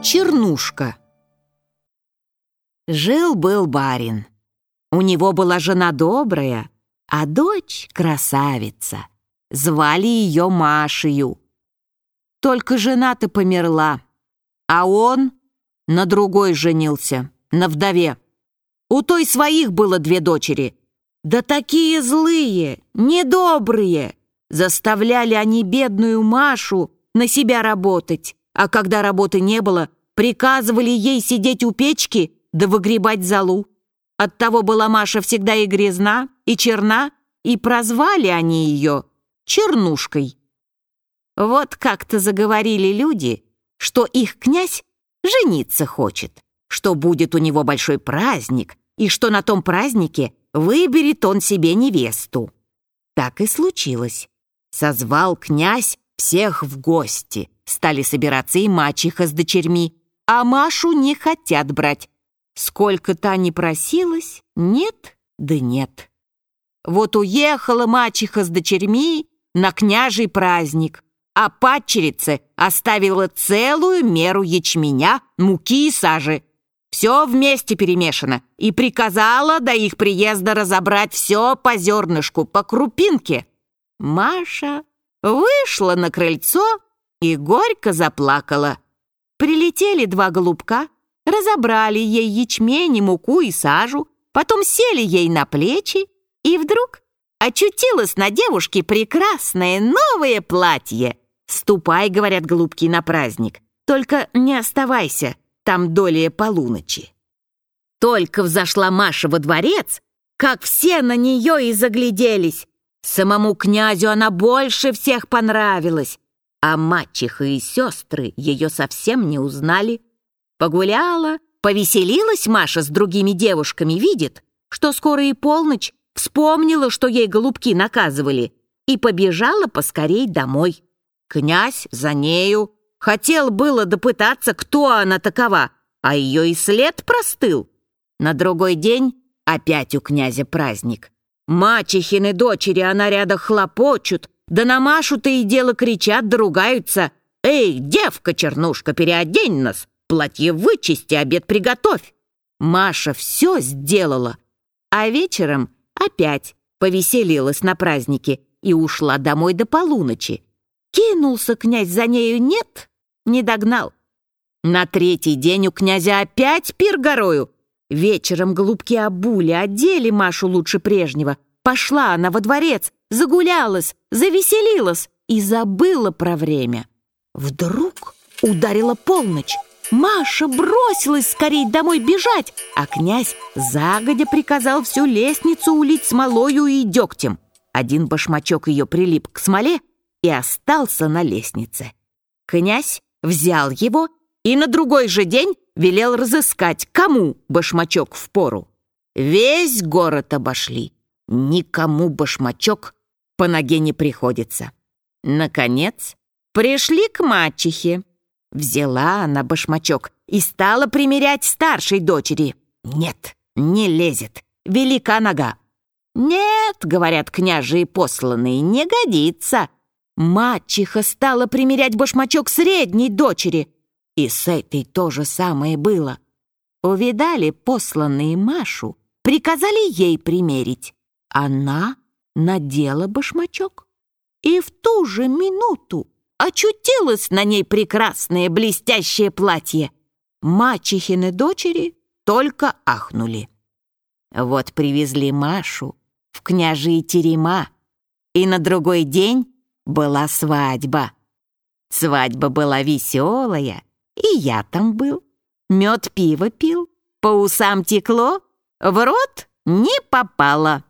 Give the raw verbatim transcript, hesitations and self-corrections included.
Чернушка. Жил-был барин. У него была жена добрая, а дочь красавица. Звали ее Машею. Только жена-то померла, а он на другой женился, на вдове. У той своих было две дочери. Да такие злые, недобрые. Заставляли они бедную Машу на себя работать, а когда работы не было, приказывали ей сидеть у печки да выгребать золу. Оттого была Маша всегда и грязна, и черна, и прозвали они ее Чернушкой. Вот как-то заговорили люди, что их князь жениться хочет, что будет у него большой праздник, и что на том празднике выберет он себе невесту. Так и случилось. Созвал князь всех в гости. Стали собираться и мачеха с дочерьми, а Машу не хотят брать. Сколько та ни просилась, нет да нет. Вот уехала мачеха с дочерьми на княжий праздник, а падчерице оставила целую меру ячменя, муки и сажи. Все вместе перемешано, и приказала до их приезда разобрать все по зернышку, по крупинке. Маша вышла на крыльцо и горько заплакала. Прилетели два голубка, разобрали ей ячмень, муку и сажу, потом сели ей на плечи, и вдруг очутилось на девушке прекрасное новое платье. «Ступай, — говорят голубки, — на праздник, только не оставайся там долее полуночи». Только взошла Маша во дворец, как все на нее и загляделись. Самому князю она больше всех понравилась, а мачеха и сестры ее совсем не узнали. Погуляла, повеселилась Маша с другими девушками, видит, что скоро и полночь, вспомнила, что ей голубки наказывали, и побежала поскорей домой. Князь за нею. Хотел было допытаться, кто она такова, а ее и след простыл. На другой день опять у князя праздник. Мачехины дочери о нарядах хлопочут, да на Машу-то и дело кричат да ругаются. «Эй, девка Чернушка, переодень нас, платье вычисти, обед приготовь». Маша все сделала, а вечером опять повеселилась на празднике и ушла домой до полуночи. Кинулся князь за нею, нет, не догнал. На третий день у князя опять пир горою. Вечером голубки обули, одели Машу лучше прежнего. Пошла она во дворец, загулялась, завеселилась и забыла про время. Вдруг ударила полночь. Маша бросилась скорей домой бежать, а князь загодя приказал всю лестницу улить смолою и дегтем. Один башмачок ее прилип к смоле и остался на лестнице. Князь взял его и на другой же день велел разыскать, кому башмачок впору. Весь город обошли. Никому башмачок по ноге не приходится. Наконец пришли к мачехе. Взяла она башмачок и стала примерять старшей дочери. Нет, не лезет, велика нога. «Нет, — говорят княжи и посланные, — не годится». Мачеха стала примерять башмачок средней дочери. И с этой то же самое было. Увидали посланные Машу, приказали ей примерить. Она надела башмачок, и в ту же минуту очутилось на ней прекрасное блестящее платье. Мачехины дочери только ахнули. Вот привезли Машу в княжьи терема, и на другой день была свадьба. Свадьба была веселая, и я там был. Мед пиво пил, по усам текло, в рот не попало.